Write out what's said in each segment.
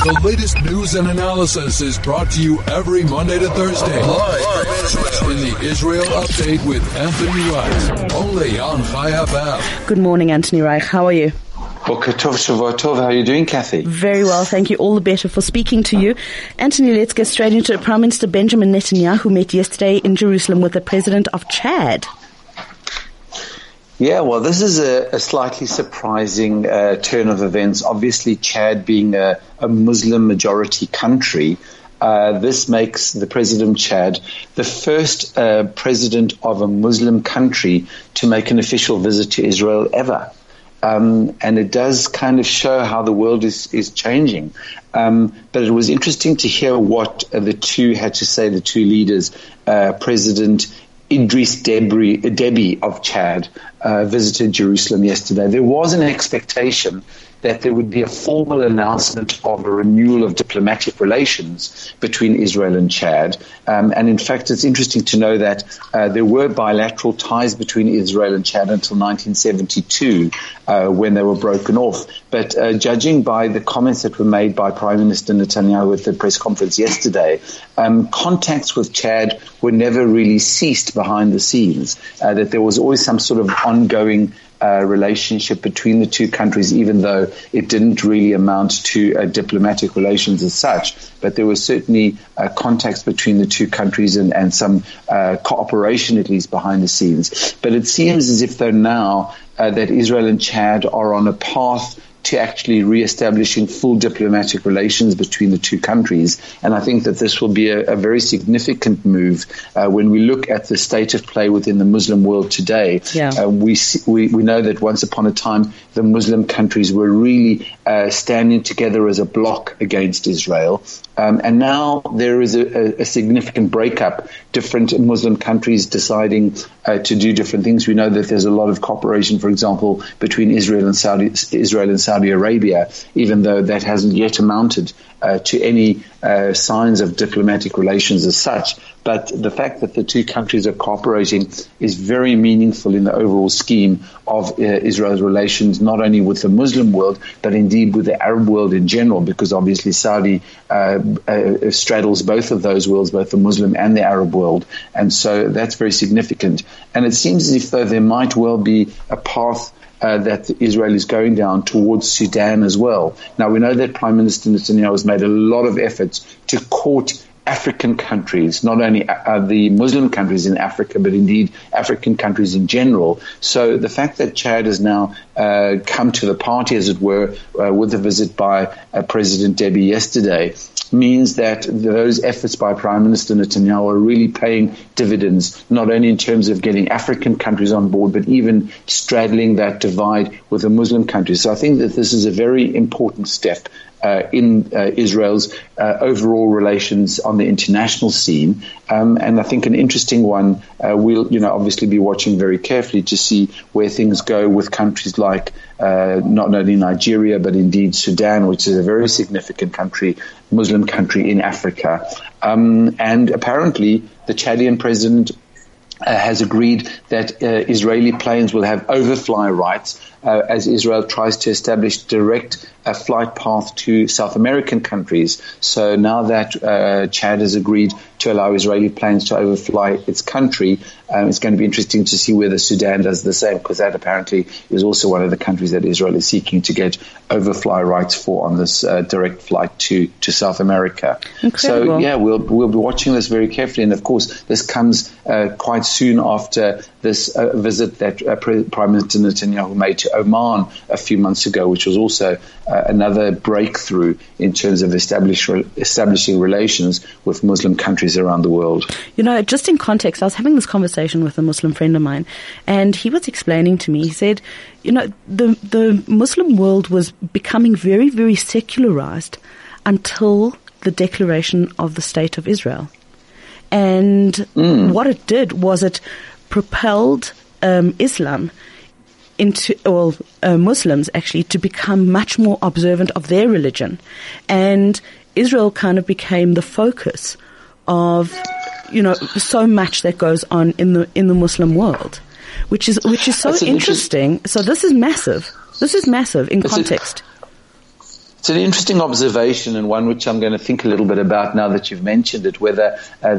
The latest news and analysis is brought to you every Monday to Thursday. Live in the Israel Update with Anthony Reich. Only on Chai FM. Good morning, Anthony Reich. How are you? Boker Tov, Shavua Tov. How are you doing, Kathy? Very well, thank you. All the better for speaking to you. Anthony, let's get straight into it. Prime Minister Benjamin Netanyahu met yesterday in Jerusalem with the president of Chad. Yeah, well, this is a slightly surprising turn of events. Obviously, Chad being a Muslim-majority country, this makes the president of Chad the first president of a Muslim country to make an official visit to Israel ever. And it does kind of show how the world is changing. But it was interesting to hear what the two had to say, the two leaders, President Idris Deby of Chad visited Jerusalem yesterday. There was an expectation that there would be a formal announcement of a renewal of diplomatic relations between Israel and Chad. And in fact, it's interesting to know that there were bilateral ties between Israel and Chad until 1972, when they were broken off. But judging by the comments that were made by Prime Minister Netanyahu at the press conference yesterday, contacts with Chad were never really ceased behind the scenes, that there was always some sort of ongoing relationship between the two countries, even though it didn't really amount to diplomatic relations as such. But there were certainly contacts between the two countries and some cooperation, at least behind the scenes. But it seems as if, though, now that Israel and Chad are on a path to actually re-establishing full diplomatic relations between the two countries. And I think that this will be a very significant move when we look at the state of play within the Muslim world today. Yeah. We know that once upon a time, the Muslim countries were really standing together as a bloc against Israel. And now there is a significant breakup, different Muslim countries deciding to do different things. We know that there's a lot of cooperation, for example, between Israel and Saudi Arabia, even though that hasn't yet amounted to any signs of diplomatic relations as such. But the fact that the two countries are cooperating is very meaningful in the overall scheme of Israel's relations, not only with the Muslim world, but indeed with the Arab world in general, because obviously Saudi straddles both of those worlds, both the Muslim and the Arab world. And so that's very significant. And it seems as if, though, there might well be a path that Israel is going down towards Sudan as well. Now, we know that Prime Minister Netanyahu has made a lot of efforts to court African countries, not only the Muslim countries in Africa, but indeed African countries in general. So the fact that Chad has now come to the party, as it were, with a visit by President Deby yesterday, means that those efforts by Prime Minister Netanyahu are really paying dividends, not only in terms of getting African countries on board, but even straddling that divide with the Muslim countries. So I think that this is a very important step in Israel's overall relations on the international scene. And I think an interesting one, we'll obviously be watching very carefully to see where things go with countries like not only Nigeria, but indeed Sudan, which is a very significant country, Muslim country in Africa. And apparently the Chadian president has agreed that Israeli planes will have overfly rights as Israel tries to establish direct flight path to South American countries. So now that Chad has agreed to allow Israeli planes to overfly its country, it's going to be interesting to see whether Sudan does the same, because that apparently is also one of the countries that Israel is seeking to get overfly rights for on this direct flight to South America. Incredible. So, yeah, we'll be watching this very carefully. And, of course, this comes quite soon after this visit that Prime Minister Netanyahu made to Oman a few months ago, which was also another breakthrough in terms of establishing relations with Muslim countries around the world. Just in context, I was having this conversation with a Muslim friend of mine, and he was explaining to me, he said, the Muslim world was becoming very, very secularized until the declaration of the State of Israel. And what it did was it propelled Islam into, Muslims actually, to become much more observant of their religion. And Israel kind of became the focus of, so much that goes on in the Muslim world, which is so interesting. So this is massive. This is massive in context. It's an interesting observation, and one which I'm going to think a little bit about now that you've mentioned it, whether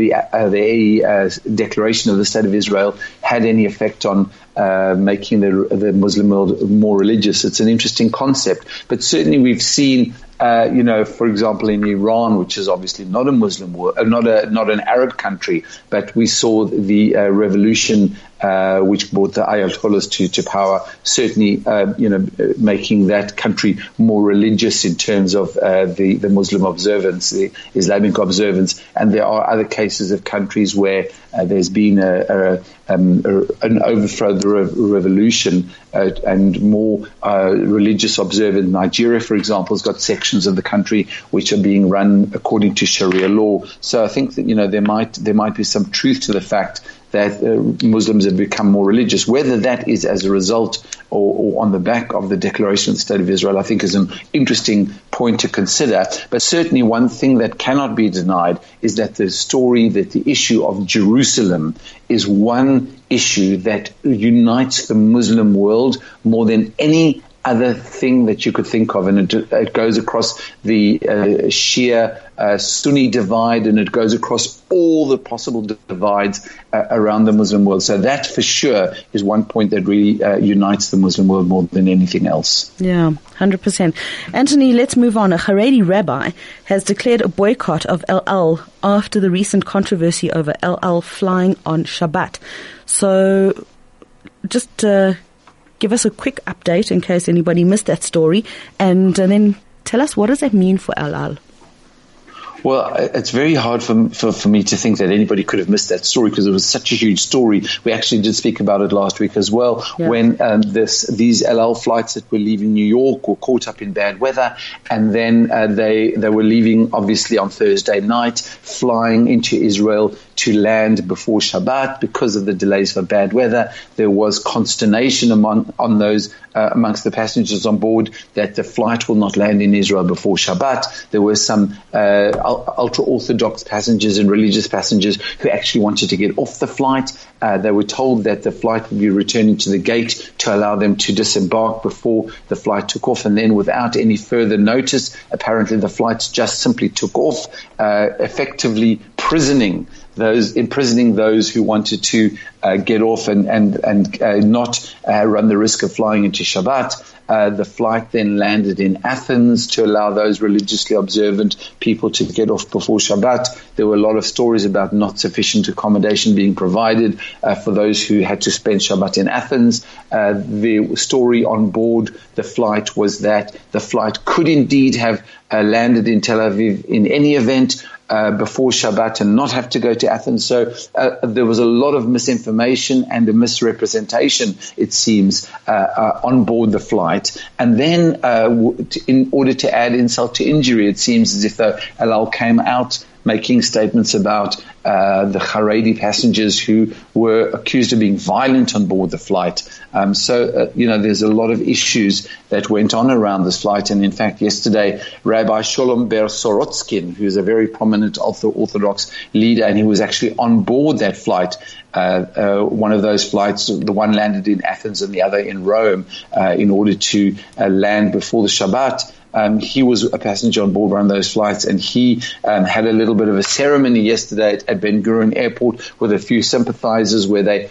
the declaration of the State of Israel had any effect on making the Muslim world more religious. It's an interesting concept, but certainly we've seen, for example, in Iran, which is obviously not a Muslim world, not an Arab country, but we saw the revolution which brought the Ayatollahs to power, certainly making that country more religious in terms of the Muslim observance, the Islamic observance. And there are other cases of countries where there's been an overthrow of the revolution and more religious observance. Nigeria, for example, has got sections of the country which are being run according to Sharia law. So I think that there might be some truth to the fact that Muslims have become more religious. Whether that is as a result or on the back of the declaration of the State of Israel, I think is an interesting point to consider. But certainly one thing that cannot be denied is that the issue of Jerusalem is one issue that unites the Muslim world more than any other thing that you could think of, and it goes across the Shia Sunni divide, and it goes across all the possible divides around the Muslim world. So that for sure is one point that really unites the Muslim world more than anything else. Yeah, 100%. Anthony, let's move on. A Haredi rabbi has declared a boycott of El Al after the recent controversy over El Al flying on Shabbat. So just give us a quick update in case anybody missed that story, and then tell us, what does that mean for El Al? Well, it's very hard for me to think that anybody could have missed that story, because it was such a huge story. We actually did speak about it last week as well, when these El Al flights that were leaving New York were caught up in bad weather, and then they were leaving obviously on Thursday night, flying into Israel to land before Shabbat. Because of the delays for bad weather, there was consternation amongst the passengers on board that the flight will not land in Israel before Shabbat. There were some ultra-Orthodox passengers and religious passengers who actually wanted to get off the flight. They were told that the flight would be returning to the gate to allow them to disembark before the flight took off, and then without any further notice, apparently the flights just simply took off, effectively imprisoning those who wanted to get off and not run the risk of flying into Shabbat. The flight then landed in Athens to allow those religiously observant people to get off before Shabbat. There were a lot of stories about not sufficient accommodation being provided for those who had to spend Shabbat in Athens. The story on board the flight was that the flight could indeed have landed in Tel Aviv in any event before Shabbat and not have to go to Athens. So there was a lot of misinformation and a misrepresentation, it seems, on board the flight. And then in order to add insult to injury, it seems as if the El Al came out making statements about the Haredi passengers who were accused of being violent on board the flight. There's a lot of issues that went on around this flight. And in fact, yesterday, Rabbi Sholom Ber Sorotskin, who's a very prominent Orthodox leader, and he was actually on board that flight, one of those flights, the one landed in Athens and the other in Rome, in order to land before the Shabbat. He was a passenger on board one of those flights, and he had a little bit of a ceremony yesterday at Ben Gurion Airport with a few sympathizers where they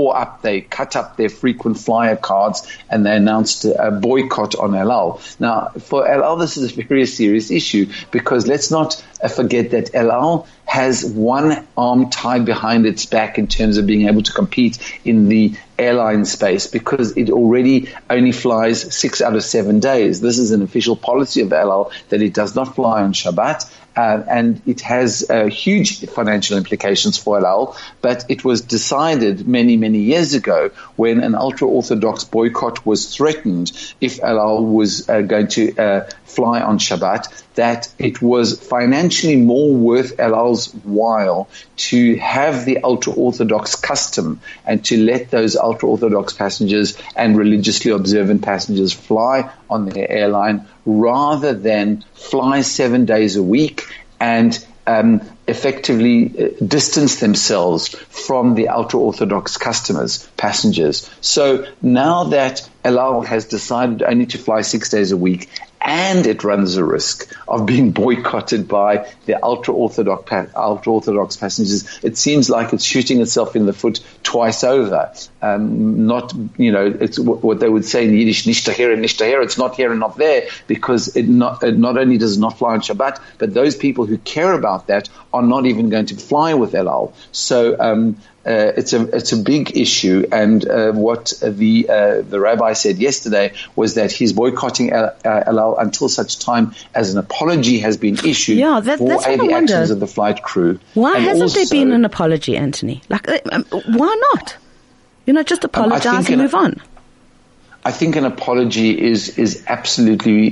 cut up their frequent flyer cards, and they announced a boycott on El Al. Now, for El Al, this is a very serious issue, because let's not forget that El Al has one arm tied behind its back in terms of being able to compete in the airline space, because it already only flies 6 out of 7 days. This is an official policy of El Al that it does not fly on Shabbat. And it has huge financial implications for El Al, but it was decided many, many years ago, when an ultra-Orthodox boycott was threatened if El Al was going to fly on Shabbat, that it was financially more worth El Al's while to have the ultra-Orthodox custom and to let those ultra-Orthodox passengers and religiously observant passengers fly on their airline, rather than fly 7 days a week and effectively distance themselves from the ultra-Orthodox passengers. So now that El Al has decided only to fly 6 days a week, and it runs the risk of being boycotted by the ultra-Orthodox passengers. It seems like it's shooting itself in the foot twice over. It's what they would say in Yiddish, nicht here and nicht here. It's not here and not there, because it not only does it not fly on Shabbat, but those people who care about that are not even going to fly with El Al. So it's a big issue, and what the rabbi said yesterday was that he's boycotting El Al until such time as an apology has been issued for the actions of the flight crew. Why hasn't there been an apology, Anthony? Why not? Just apologize and move on. I think an apology is absolutely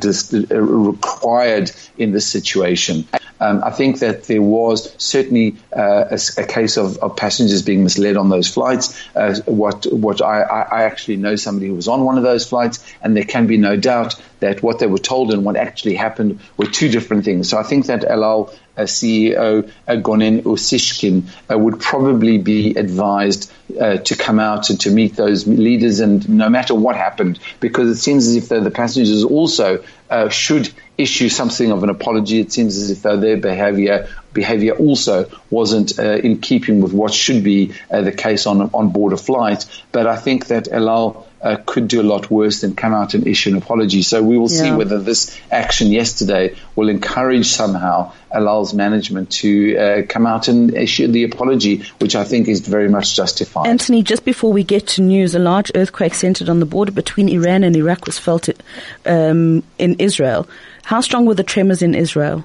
required in this situation. I think that there was certainly a case of passengers being misled on those flights. What I actually know somebody who was on one of those flights, and there can be no doubt that what they were told and what actually happened were two different things. So I think that El Al CEO Gonen Usishkin would probably be advised to come out and to meet those leaders, and no matter what happened, because it seems as if the passengers also should issue something of an apology. It seems as if their behavior also wasn't in keeping with what should be the case on board a flight. But I think that El Al could do a lot worse than come out and issue an apology. So we will see whether this action yesterday will encourage somehow El Al's management to come out and issue the apology, which I think is very much justified. Anthony, just before we get to news, a large earthquake centered on the border between Iran and Iraq was felt in Israel. How strong were the tremors in Israel?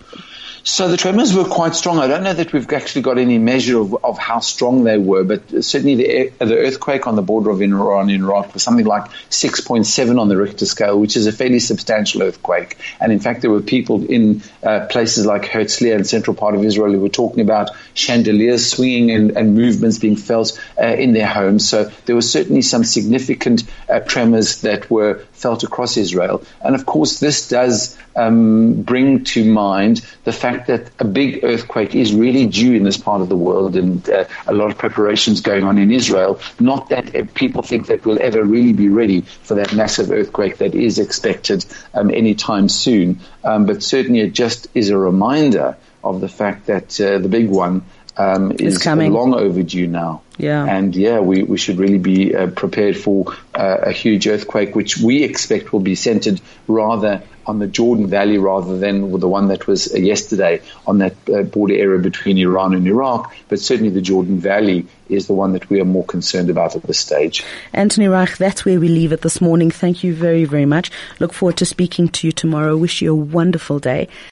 So the tremors were quite strong. I don't know that we've actually got any measure of how strong they were, but certainly the earthquake on the border of Iran and Iraq was something like 6.7 on the Richter scale, which is a fairly substantial earthquake. And in fact, there were people in places like Herzliya and central part of Israel who were talking about chandeliers swinging and movements being felt in their homes. So there were certainly some significant tremors that were felt across Israel. And of course, this does bring to mind the fact that a big earthquake is really due in this part of the world, and a lot of preparations going on in Israel. Not that people think that we'll ever really be ready for that massive earthquake that is expected anytime soon. But certainly it just is a reminder of the fact that the big one is coming. Long overdue now. Yeah. And we should really be prepared for a huge earthquake, which we expect will be centered rather on the Jordan Valley rather than the one that was yesterday on that border area between Iran and Iraq. But certainly the Jordan Valley is the one that we are more concerned about at this stage. Anthony Reich, that's where we leave it this morning. Thank you very, very much. Look forward to speaking to you tomorrow. Wish you a wonderful day.